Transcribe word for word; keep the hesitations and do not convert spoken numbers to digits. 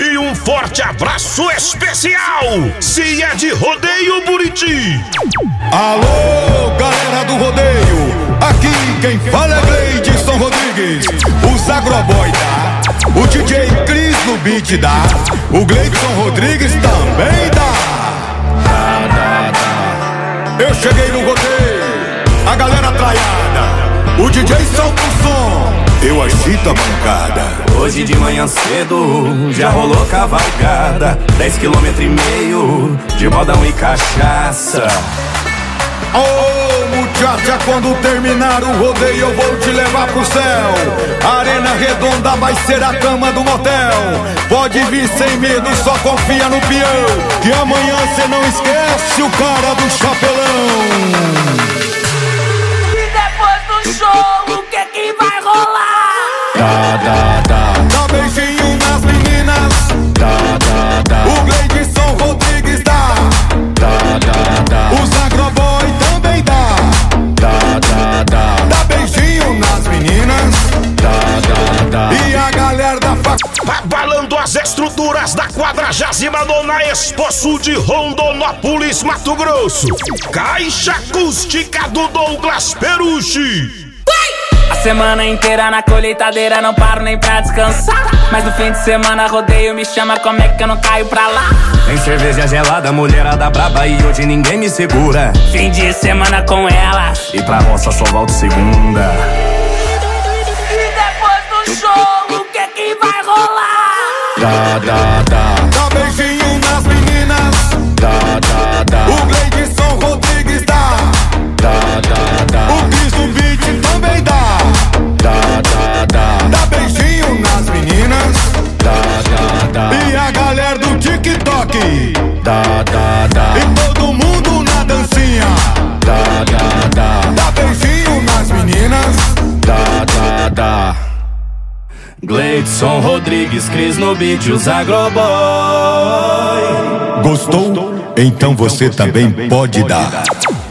E um forte abraço especial, se é de rodeio Buriti. Alô, galera do rodeio, aqui quem fala é Gleidson Rodrigues. Os agroboy dá, o D J Cris no beat dá, o Gleidson Rodrigues também dá. Dá, dá, dá. Eu cheguei no rodeio, a galera traiada, o D J solta o som, eu agito a bancada. Hoje de manhã cedo já rolou cavalgada, dez quilômetros e meio de modão e cachaça. Ô oh, muchacha, quando terminar o rodeio eu vou te levar pro céu. A arena redonda vai ser a cama do motel. Pode vir sem medo, só confia no peão, que amanhã cê não esquece o cara do chapelão. E depois do show, o que é que vai rolar? Dá, dá, dá. Dá beijinho nas meninas. Dá, dá, dá. O Gleidson Rodrigues dá. Dá, dá, dá. Os agroboy também dá. Dá, dá, dá. Dá beijinho nas meninas. Dá, dá, dá. E a galera da fac... Abalando as estruturas da quadragésima nona Expo Sul de Rondonópolis, Mato Grosso. Caixa acústica do Douglas Perucci. A semana inteira na colheitadeira, não paro nem pra descansar. Mas no fim de semana rodeio me chama, como é que eu não caio pra lá? Tem cerveja gelada, mulherada braba e hoje ninguém me segura. Fim de semana com ela, e pra roça só volto segunda. e depois do show, o que é que vai rolar? Dá, dá, dá. Dá beijinho nas meninas. Dá, dá, dá. O Gleidson Rodrigues dá. Dá, dá, dá. O Cris no beat também dá. Dá, dá, dá. Dá beijinho nas meninas. Dá, dá, dá. E a galera do TikTok. Dá, dá, dá. E todo mundo na dancinha. Dá, dá, dá. Dá beijinho nas meninas. Dá, dá, dá. Gleidson Rodrigues, Cris no beat, os agroboy. Gostou? Então você também pode dar.